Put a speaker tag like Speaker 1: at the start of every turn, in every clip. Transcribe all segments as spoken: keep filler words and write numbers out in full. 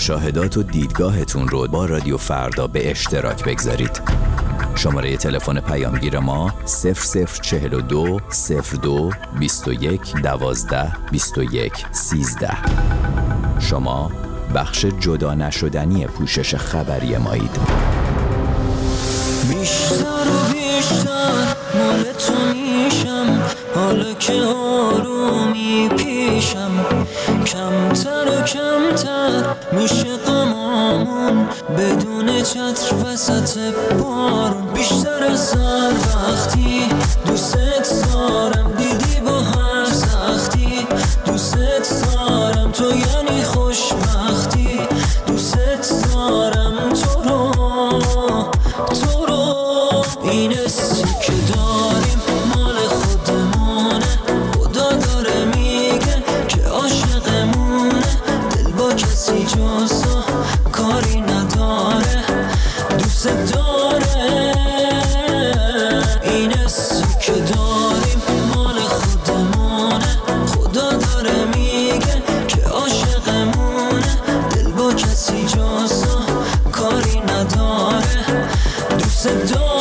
Speaker 1: مشاهدات و دیدگاهتون رو با رادیو فردا به اشتراک بگذارید. شماره تلفن پیامگیر ما صفر صفر چهل و دو صفر دو بیست و یک دوازده بیست و یک سیزده. شما بخش جدا نشدنی پوشش خبری مایید.
Speaker 2: بیشتر و بیشتر مال تو میشم، حالا که آرومی پیشم، کمتر و کمتر میشه غمامون بدون چتر وسط بارون. بیشتر از هر وقتی دوست دارم، دیدی با هر سختی دوست دارم، تو یعنی خوشبختی دوست دارم تو رو تو رو. این حسی که داریم مال خودمونه، خدا داره میگه که عاشقمونه، دل با کسی جز تو کاری نداره دوست داره. این حسی که داریم مال خودمونه، خدا داره میگه که عاشقمونه، دل با کسی جز تو کاری نداره دوست داره.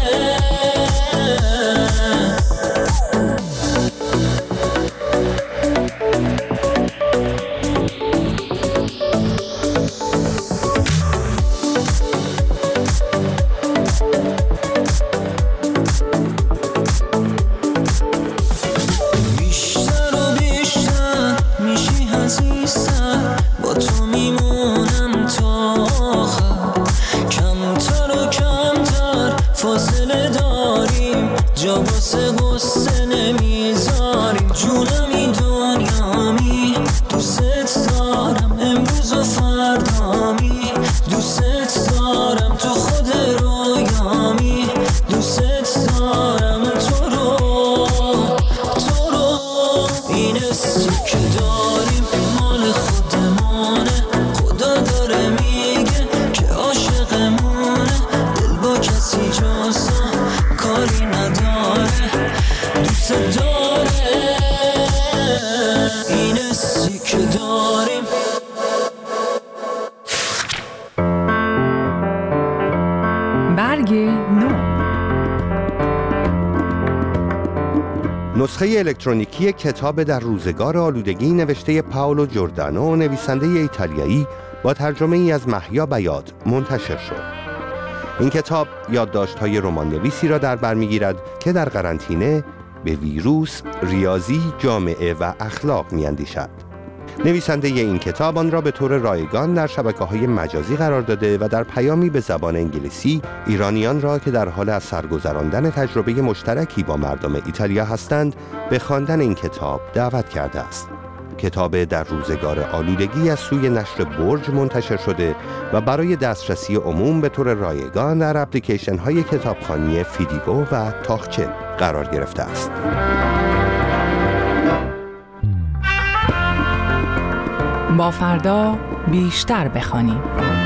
Speaker 2: فاصله داریم جا واسه غصه نمیذاریم، جونم این دنیامی دوست دارم، امروز و فردامی دوست دارم، تو خود رویامی دوست دارم تو رو تو رو. این حسی که داریم مال خودمونه، خدا داره میگه که عاشقمونه، دل با کسی جز تو کاری نداره دوست داره. این حسی که داریم.
Speaker 3: برگ نو.
Speaker 4: نسخه الکترونیکی کتاب در روزگار آلودگی نوشته پائولو جوردانو، نویسنده ایتالیایی، با ترجمه ای از محیا بیات منتشر شد. این کتاب یادداشت‌های رمان نویسی را در بر می‌گیرد که در قرنطینه به ویروس، ریاضی، جامعه و اخلاق می‌اندیشد. نویسنده این کتاب آن را به طور رایگان در شبکه‌های مجازی قرار داده و در پیامی به زبان انگلیسی ایرانیان را که در حال از سرگذراندن تجربه مشترکی با مردم ایتالیا هستند به خواندن این کتاب دعوت کرده است. کتاب در روزگار آلودگی از سوی نشر برج منتشر شده و برای دسترسی عموم به طور رایگان در اپلیکیشن های کتابخوانی فیدیبو و تاقچه قرار گرفته است.
Speaker 3: با فردا بیشتر بخوانیم.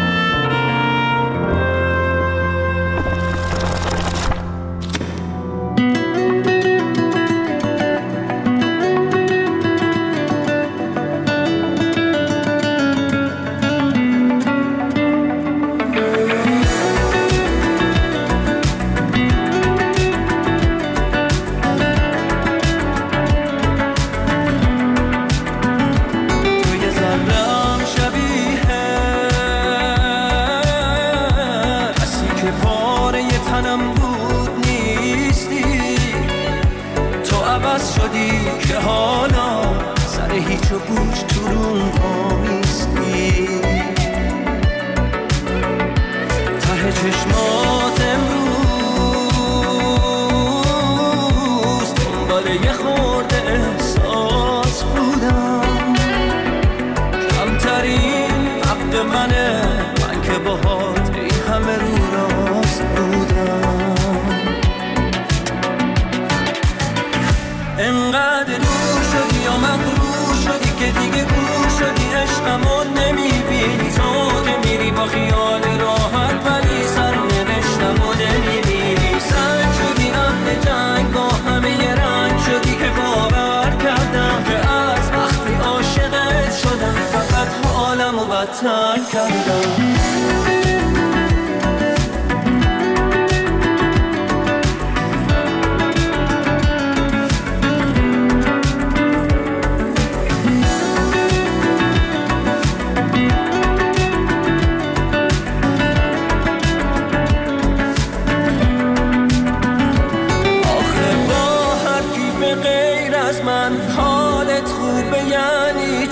Speaker 2: انقدر دور شدی یا مغرور شدی که دیگه گور شدی، عشقمو نمیبینی، تو که میری با خیال راحت ولی سر نوشتمو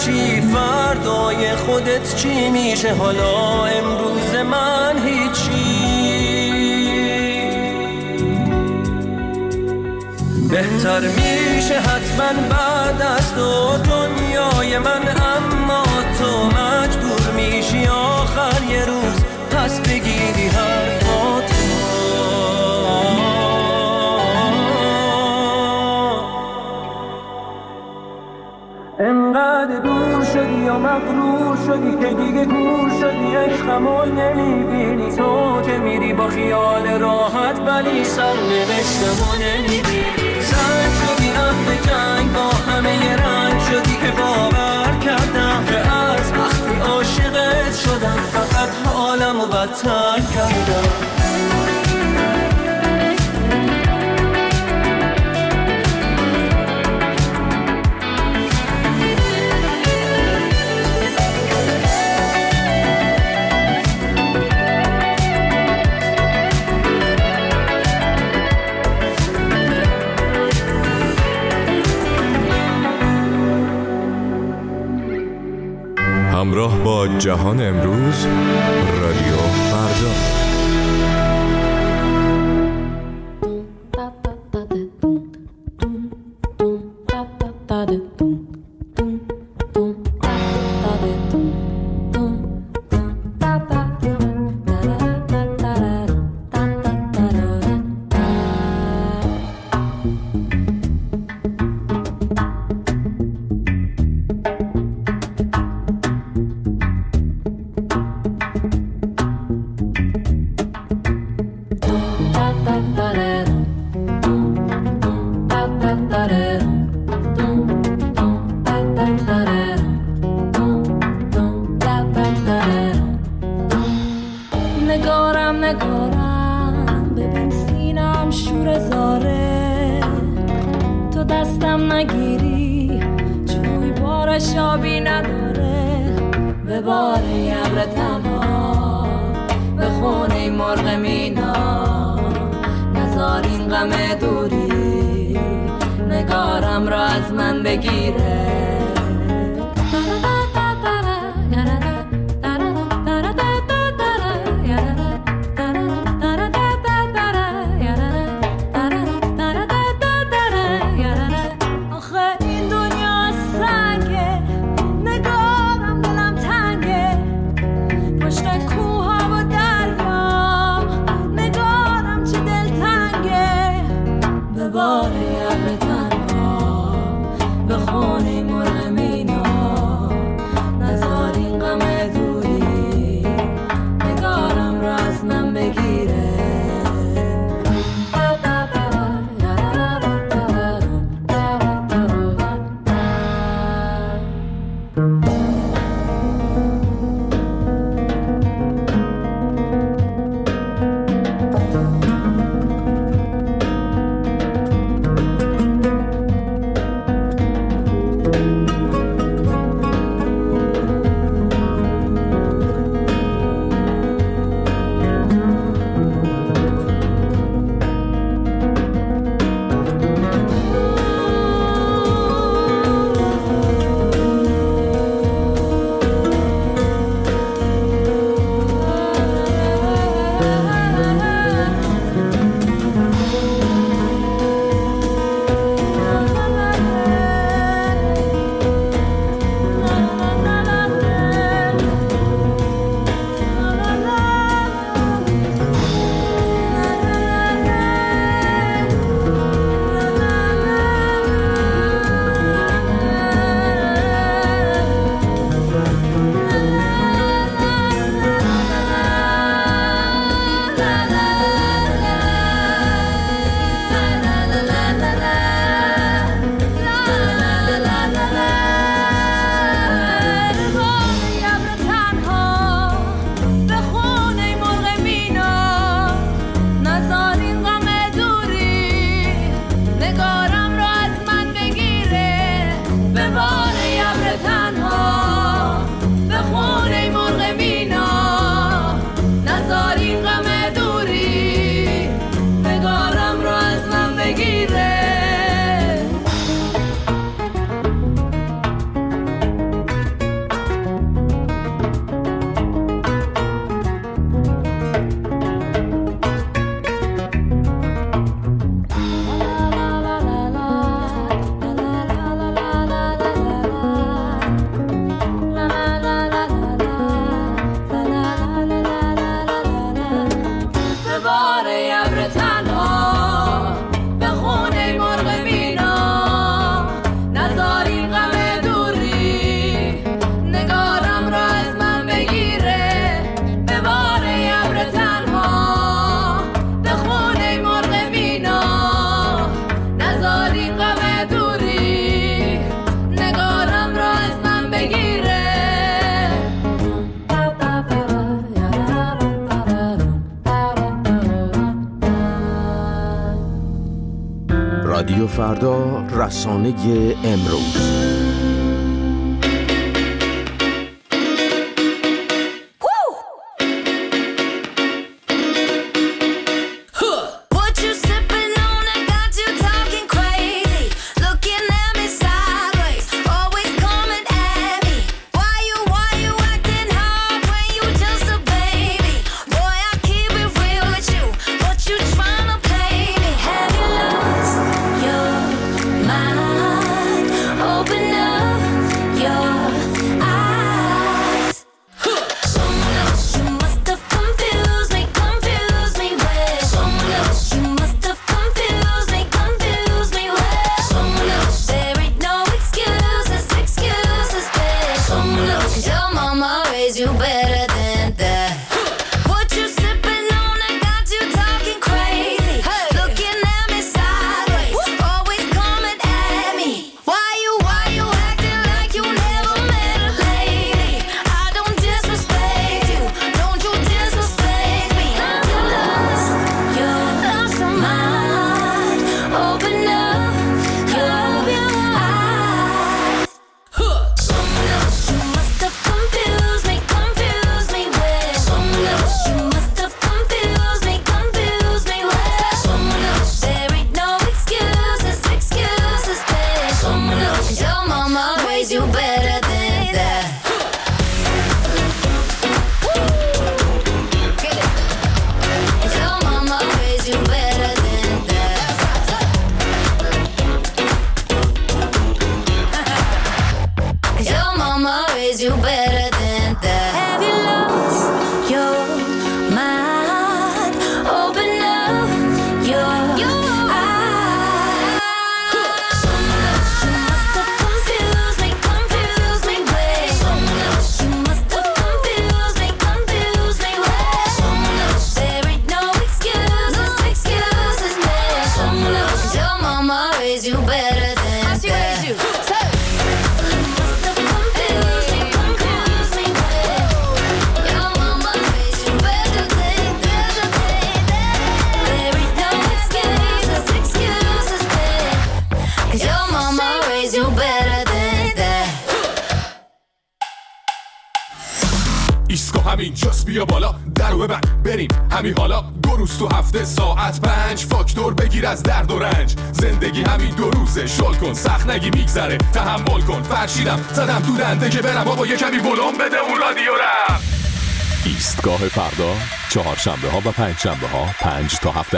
Speaker 2: چی فردای خودت چی میشه حالا امروز من هیچی بهتر میشه حتما بعد از تو دنیای من اما تو مجبور میشی آخر یه روز پس بگیری حرفاتو انقدر دور شدی یا مغرور شدی که دیگه گور شدی عشقمو نمیبینی تو که میری با خیال راحت ولی سرنوشتمو نمیبینی زنگ شدی اهل جنگ با همه ی رنگ شدی که باور کردم که از وقتی عاشقت شدم فقط حالمو بدتر کردم
Speaker 5: همراه با جهان امروز رادیو فردا.
Speaker 6: نگارم نگارم ببین سینم شور زاره تو دستم نگیری جوی بارش آبی نداره به بار ابر تنها به خونه مرغ مینا نزار این غم دوری نگارم را از من بگیره باره ابر تنها به خونه مرغ بینا نذاری غم دوری نگارم را از من بگیره به باره ابر تنها به خونه مرغ بینا نذاری غم دوری نگارم را از من بگیره.
Speaker 7: رادیو فردا، رسانه امروز.
Speaker 5: اینجاست بیا بالا درو ببند بریم همین حالا دو روز تو هفته ساعت پنج فاکتور بگیر از درد و رنج زندگی همین دو روزه شل کن سخت نگی میگذره تحمل کن فرشیدم زدم تو دنده که برم بابا یه کمی ولوم بده اون رادیو رم.
Speaker 8: ایستگاه فردا چهارشنبه ها و پنج شنبه ها پنج تا هفت